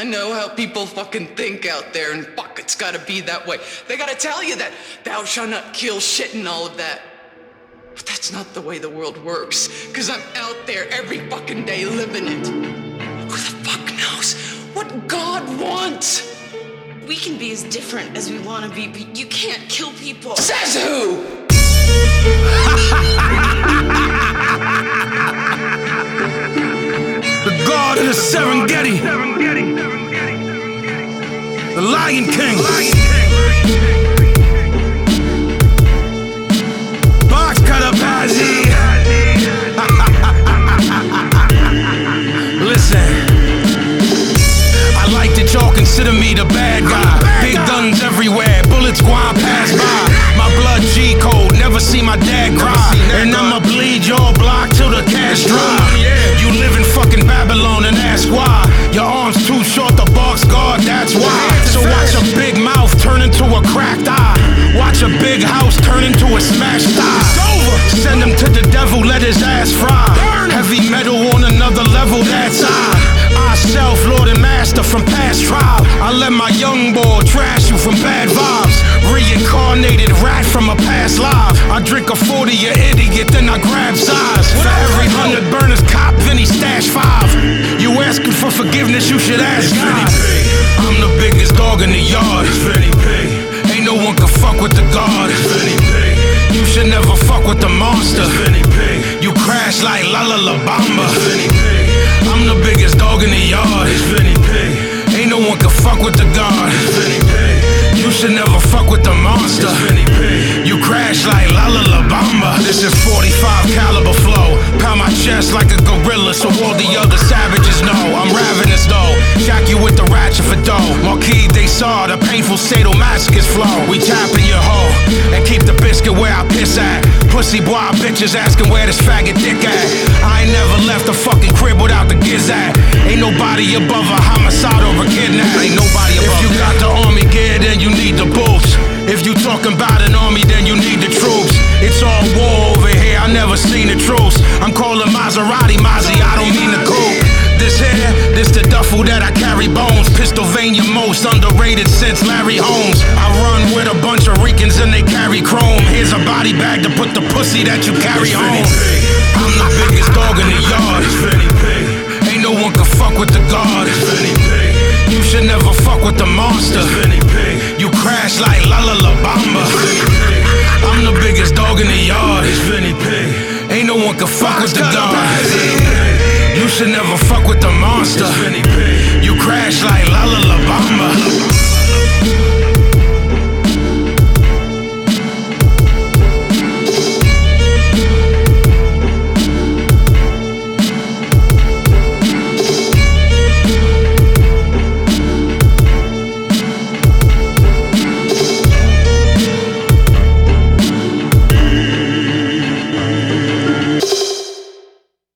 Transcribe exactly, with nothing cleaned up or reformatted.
I know how people fucking think out there, and fuck, it's gotta be that way. They gotta tell you that thou shalt not kill shit and all of that. But that's not the way the world works, cause I'm out there every fucking day living it. Who the fuck knows what God wants? We can be as different as we want to be, but you can't kill people. Says who? The God of the Serengeti, the Lion King, Box Cutter Pazzi. Listen, I like that y'all consider me the bad guy. Big guns everywhere, bullets gwine pass by. My blood G code, never see my dad cry. And I'ma bleed your block till the cash dry. You live in fucking Babylon and ask why. Your arms too short, the box guard, that's why. So watch a big mouth turn into a cracked eye. Watch a big house turn into a smashed thigh. Send him to the devil, let his ass fry. Heavy metal on another level, that's I. I self, Lord and Master from past trial. I let my young boy trash you from bad vibes. Reincarnated rat from a past life. I drink a forty, you idiot, then I grab size. For every hundred burners cop, Vinny stash five. You asking for forgiveness, you should ask God. I'm the biggest dog in the yard. Ain't no one can fuck with the God. You should never fuck with the monster. You crash like La La La Bamba. I'm the biggest dog in the yard. Ain't no one can fuck with the God. You should never fuck with the monster. You crash like La La La Bamba. This is forty-five caliber flow. Pound my chest like a gorilla, so all the other savages know I'm ravenous though. Shock you with the ratchet for dough. Marquis they saw the painful sadomasochist flow. We tapping your hoe and keep the biscuit where I piss at. Pussy boy bitches asking where this faggot dick at. I ain't never left the fucking crib without the giz at. Ain't nobody above a homicide or a kidnap. Ain't nobody above. If you got the army gear, then you need the boots. If you talking about an army, then you need the troops. It's all war over here, I never seen the truce. I'm calling Maserati Mozzie, I don't mean the coupe. This here, this the duffel that I carry bones. Pennsylvania most underrated since Larry Holmes. I run with a bunch of Ricans and they carry chrome. Here's a body bag to put the pussy that you carry home. I'm the biggest dog in the yard. Ain't no one can fuck with the God. You should never fuck with the monster. You crash like La La La Bamba. I'm the biggest dog in the yard. Ain't no one can fuck with the God. You should never fuck with the monster. You crash like La La La Bamba.